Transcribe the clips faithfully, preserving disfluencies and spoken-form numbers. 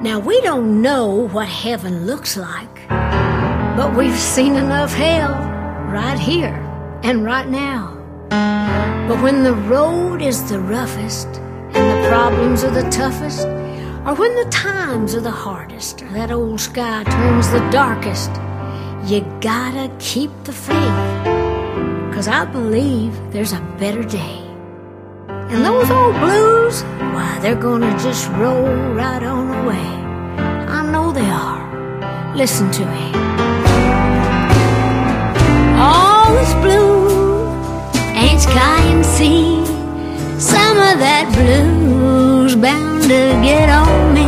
Now, we don't know what heaven looks like, but we've seen enough hell right here and right now. But when the road is the roughest and the problems are the toughest, or when the times are the hardest, or that old sky turns the darkest, you gotta keep the faith, 'cause I believe there's a better day. And those old blues, why, they're gonna just roll right on away. I know they are. Listen to me. All this blue ain't sky and sea. Some of that blue's bound to get on me.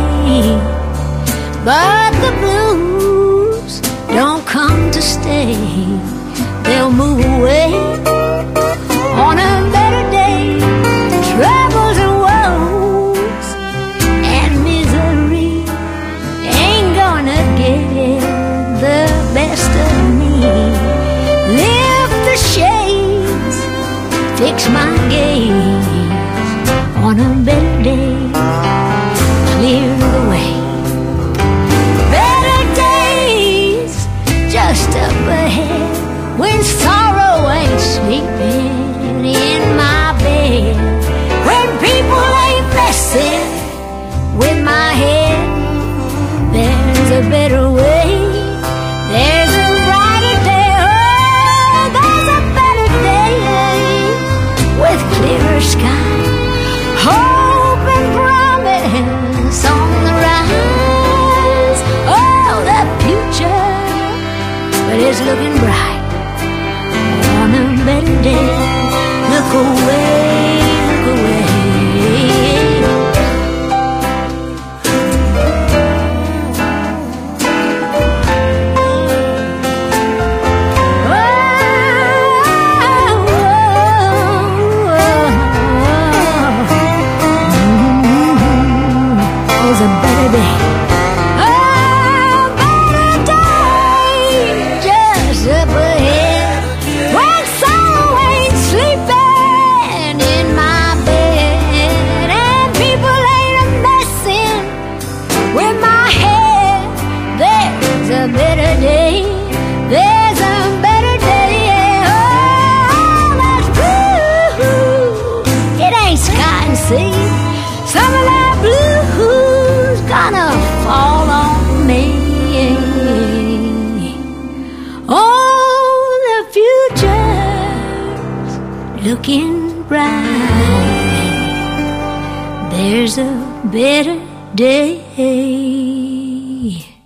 But the blues don't come to stay. They'll move away on a better day. Troubles and woes and misery ain't gonna get the best of me. Lift the shades, fix my gaze on a better day, clear the way. Better days just up ahead, when sorrow ain't sleeping in my bed, when people ain't messing with my head. There's a better way, there's a brighter day. Oh, there's a better day with clearer sky, hope and promise on the rise. Oh, the future, but it's looking bright. On a better day, look away, look away. There's a better day. A better day just up ahead, when sorrow ain't sleeping in my bed, and people ain't messing with my head. There's a better day, there's a better day. Oh, that's blue, it ain't sky and sea. Some of that blue's gonna fall on me. Oh, the future's looking bright. There's a better day.